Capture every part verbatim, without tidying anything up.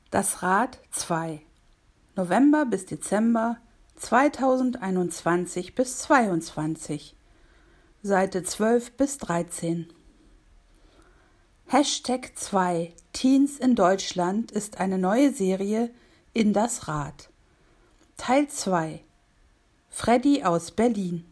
Das Rad zwei. November bis Dezember zweitausendeinundzwanzig bis zweiundzwanzig. Seite zwölf bis dreizehn. Hashtag zwei Teens in Deutschland ist eine neue Serie in das Rad. Teil zwei. Freddy aus Berlin.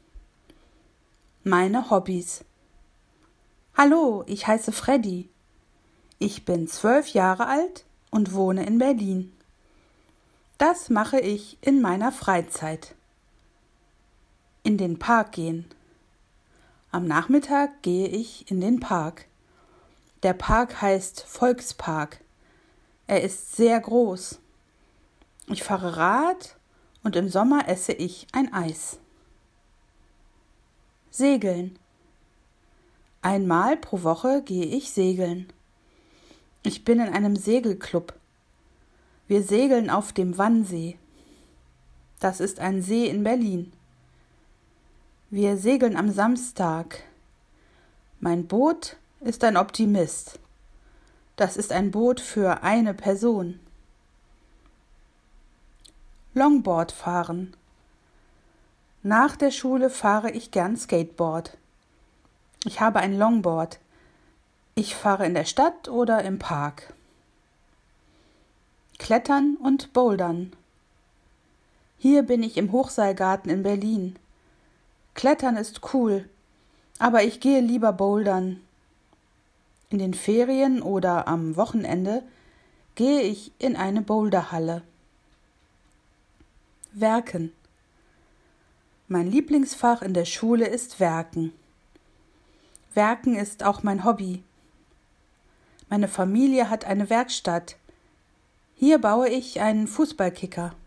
Meine Hobbys. Hallo, ich heiße Freddy. Ich bin zwölf Jahre alt und wohne in Berlin. Das mache ich in meiner Freizeit. In den Park gehen. Am Nachmittag gehe ich in den Park. Der Park heißt Volkspark. Er ist sehr groß. Ich fahre Rad und im Sommer esse ich ein Eis. Segeln. Einmal pro Woche gehe ich segeln. Ich bin in einem Segelclub. Wir segeln auf dem Wannsee. Das ist ein See in Berlin. Wir segeln am Samstag. Mein Boot ist ein Optimist. Das ist ein Boot für eine Person. Longboard fahren. Nach der Schule fahre ich gern Skateboard. Ich habe ein Longboard. Ich fahre in der Stadt oder im Park. Klettern und Bouldern. Hier bin ich im Hochseilgarten in Berlin. Klettern ist cool, aber ich gehe lieber bouldern. In den Ferien oder am Wochenende gehe ich in eine Boulderhalle. Werken. Mein Lieblingsfach in der Schule ist Werken. Werken ist auch mein Hobby. Meine Familie hat eine Werkstatt. Hier baue ich einen Fußballkicker.